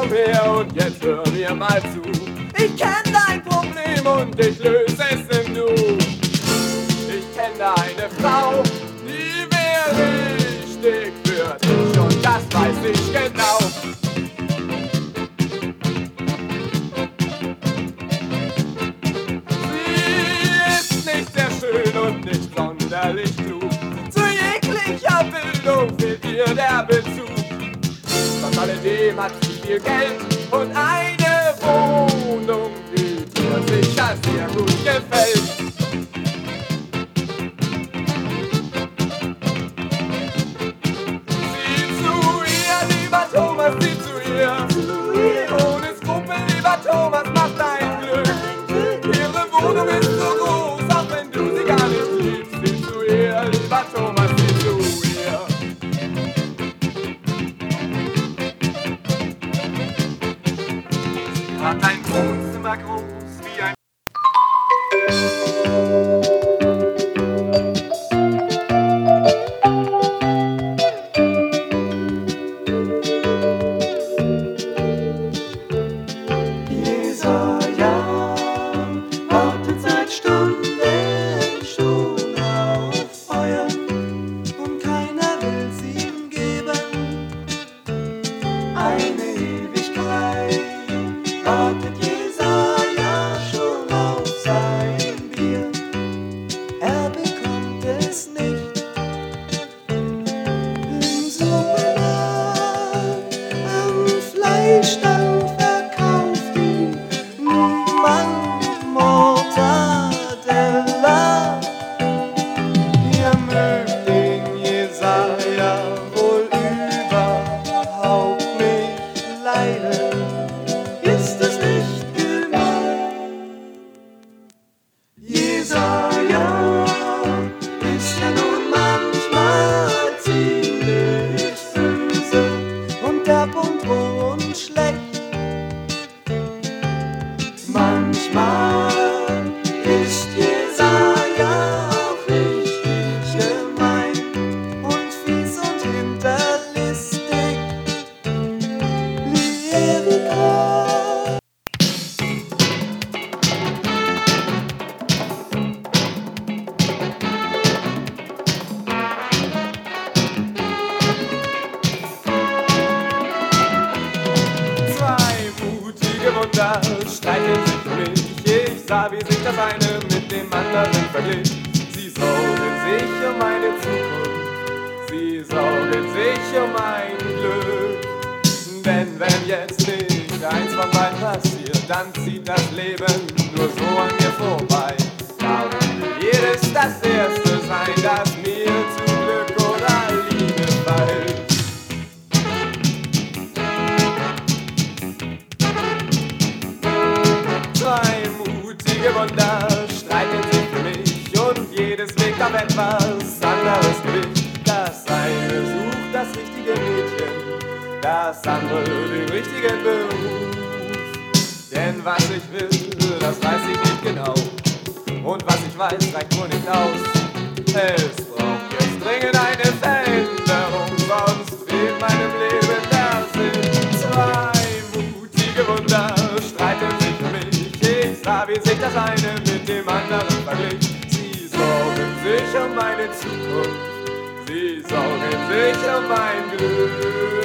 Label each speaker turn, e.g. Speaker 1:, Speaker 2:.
Speaker 1: komm her und jetzt hör mir mal zu. Ich kenn dein Problem und ich löse es im Nu. Ich kenn eine Frau, die wär richtig für dich und das weiß ich genau. Sie ist nicht sehr schön und nicht sonderlich klug. Zu jeglicher Bildung fehlt ihr der Bezug. Trotz alledem hat sie viel Geld und eine Wohnung, die mir sicher sehr gut gefällt. Sieh zu ihr, lieber Thomas, sieh zu ihr. Ohne Skrupel, lieber Thomas, mach dein Glück. Ihre Wohnung ist so groß, auch wenn du sie gar nicht liebst. Sieh zu ihr, lieber Thomas, sieh zu ihr. Hat ein Wohnzimmer groß wie ein
Speaker 2: Jesaja wartet seit Stunden schon auf Feuer und keiner will's ihm geben. Eine Ewigkeit wartet Jesaja schon auf sein Bier. Er bekommt es nicht im Supermarkt. Am Fleischstand verkauft ihn niemand Mortadella. Ihr mögt den Jesaja wohl überhaupt nicht leiden. Ist es nicht gemein? Jesaja ist ja nun manchmal ziemlich böse und derb und roh und schlecht. Manchmal ist Jesaja auch richtig gemein und fies und hinterlistig. Lyriker.
Speaker 1: Zwei mutige Wunder streiten sich für mich. Ich sah, wie sich das eine mit dem anderen verglich. Sie sorgen sich um meine Zukunft, sie sorgen sich um mein Glück. Denn wenn jetzt nicht eins von beiden passiert, dann zieht das Leben nur so an mir vorbei. Darum will jedes das Erste sein, das mir zu Glück oder Liebe verhilft. Zwei mutige Wunder streiten sich für mich und jedes legt auf etwas anderes Gewicht. Das eine sucht das richtige Mädchen, das andere den richtigen Beruf. Denn was ich will, das weiß ich nicht genau. Und was ich weiß, reicht wohl nicht aus. Es braucht jetzt dringend eine Veränderung, sonst fehlt meinem Leben der Sinn. Zwei mutige Wunder streiten sich für mich. Ich sah, wie sich das eine mit dem anderen verglich. Sie sorgen sich um meine Zukunft, sie sorgen sich um mein Glück.